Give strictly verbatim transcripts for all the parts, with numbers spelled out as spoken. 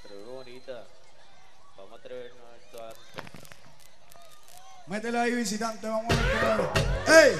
Te veo bonita. Vamos a atrevernos a actuar. Métela ahí, visitante, vamos a ver cómo es. ¡Ey!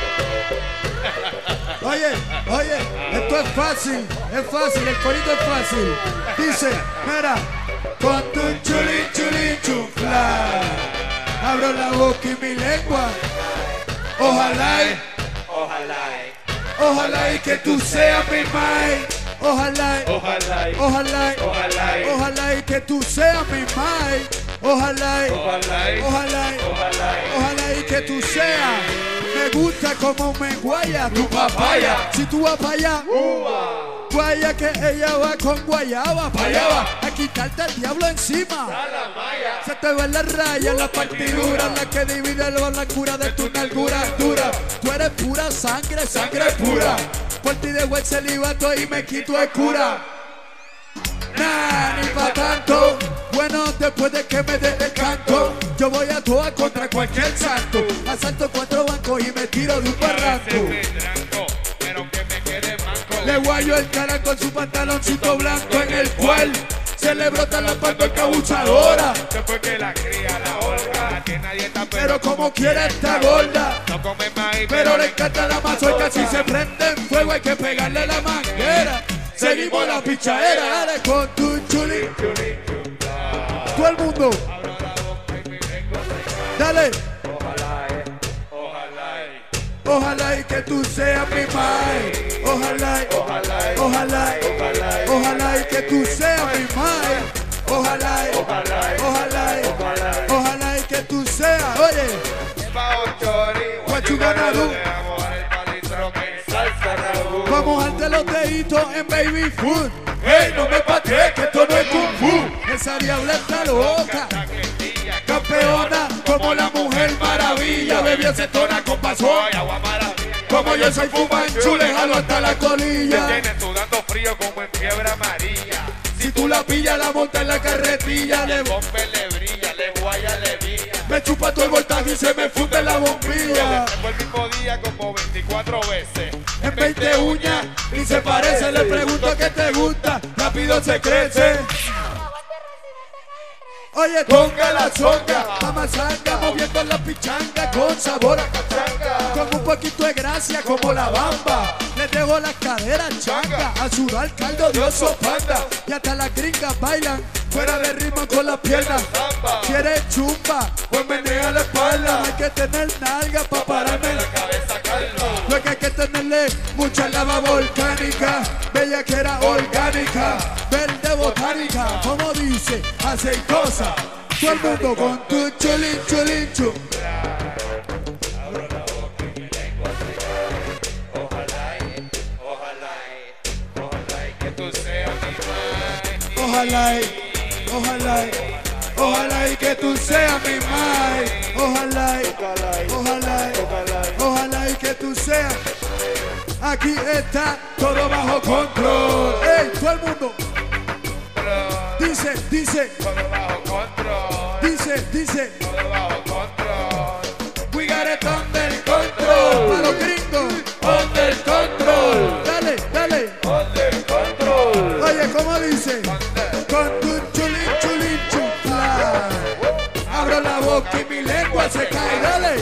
Oye, oye, esto es fácil, es fácil, el corito es fácil. Dice, mira, con tu chulín, chulín, chufla. Abro la boca y mi lengua. Ojalá y, Ojalá. ojalá y que tú seas mi mai. Ojalá, y, Ojalá. ojalá, y, Ojalá. ojalá y que tú seas mi mai. Ojalá, y, Ojalá. ojalá, y, Ojalá. ojalá y que tú seas. Me gusta como me guaya tu papaya. Si tú vas para allá, guaya que ella va con guayaba. Pa' allá va a quitarte el diablo encima. Se te ven las rayas, las partiduras, las que dividen la blancura de tu nalgura dura. Tú eres pura sangre, sangre pura. Por ti dejo el celibato y me quito el cura. Nah, ni pa' tanto. Bueno, después de que me dé el canto, yo voy a toa contra cualquier santo. Asalto cuatro bancos y me tiro de un barranco. Pero que me quede manco. Le guayo el cara con su pantaloncito blanco en el cual se le brota la pata encabuchadora. Después que la cría la olga, que nadie está Pero como quiera está gorda, no come maíz, pero le encanta la mazorca. Si se prende en fuego hay que pegarle la manguera. Seguimos la pichadera, dale con tu chuli. Todo el mundo, dale. Ojalá, eh, ojalá, eh, Ojalá y que tú seas mi mai. Ojalá, y- ojalá, eh, ojalá, y- ojalá, eh, ojalá y que tú seas mi mai. Ojalá, y- ojalá, eh, ojalá, y- ojalá, eh. ojalá y que tú seas. Oye, Pa' ochori, What you gonna do? le damos al palitro que salsa rabú. vamos a darte los deditos en baby food. Ey, no me patees que esto no es kung fu. Esa diabla está loca, campeona como la mujer maravilla. Bebí acetona con pasón. Ay, agua maravilla. Como yo soy fumanchu, le jalo hasta la Me colilla. tienes sudando frío como en fiebre amarilla. Si tú la pillas, la montas en la carretilla. Le Le bombe, le brilla, le guaya, le villa. me chupa todo el voltaje y se me funde la bombilla. Fue el mismo día como veinticuatro veces. En veinte uñas y se parece. Le pregunto qué te gusta, rápido se crece. Oye, conga la zonga, mamazanga, moviendo la pichanga con sabor a cachanga. Con un poquito de gracia como la bamba. Le dejo las caderas changa, a sudar caldo de oso panda. Y hasta las gringas bailan, fuera de ritmo con las piernas. ¿Quieres chumba? Pues menea la espalda. Hay que tener nalga pa' pararme la Cabeza calma. lo que hay que tenerle mucha lava volcánica, bella que era orgánica, verde botánica, como dice, aceitosa. Todo el mundo con tu chulín, chulín, chulín. Ojalá, eh, ojalá, eh, ojalá, eh, que tú seas mi madre. Ojalá, y- ojalá, y- ojalá y que tú seas mi mai. Ojalá, y- ojalá, y- ojalá y que tú seas. Aquí está todo bajo control. ¡Ey, todo el mundo! Dice, dice, Todo bajo control, dice, dice. todo bajo control. We got it under control. Para los gringos, under control. Dale, dale. Under control. Oye, ¿cómo dice? Con tu chulín, chulín, chufla. Abro la boca y mi lengua se cae. Dale.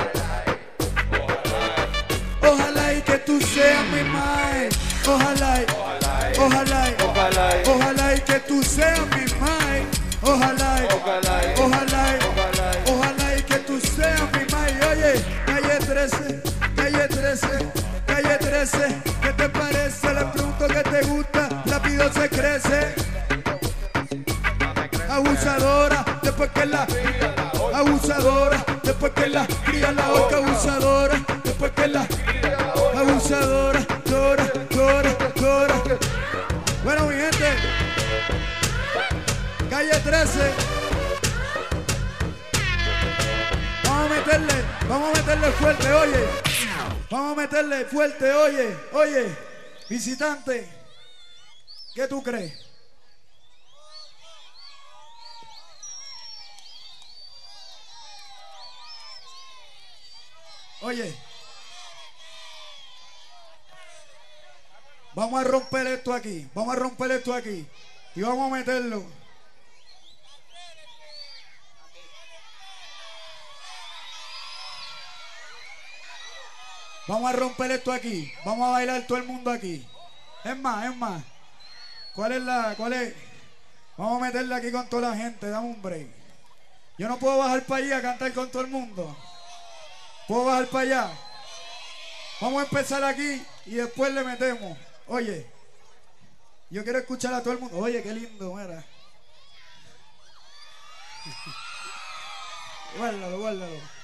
Ojalá y que tú seas mi mai. Ojalá, y- ojalá, y- Ojalá, eh, ojalá y que tú seas mi mai. Ojalá, y- ojalá, eh, ojalá, y- ojalá, eh. ojalá y que tú seas mi mai. Oye, calle trece, calle trece, calle trece. ¿Qué te parece? Le pregunto qué te gusta. Rápido se crece. Abusadora, después que la abusadora, después que la cría la boca abusadora, después que la abusadora, dora, dora, dora. Bueno, mi gente, calle trece. Vamos a meterle, vamos a meterle fuerte, oye. Vamos a meterle fuerte, oye, oye. Visitante, ¿qué tú crees? Oye, vamos a romper esto aquí, vamos a romper esto aquí. Y vamos a meterlo. Vamos a romper esto aquí. Vamos a bailar todo el mundo aquí. Es más, es más. ¿Cuál es la, cuál es? Vamos a meterle aquí con toda la gente. Dame un break. Yo no puedo bajar para allá a cantar con todo el mundo. ¿Puedo bajar para allá? Vamos a empezar aquí y después le metemos. Oye, yo quiero escuchar a todo el mundo. Oye, qué lindo, mira. Guárdalo, guárdalo.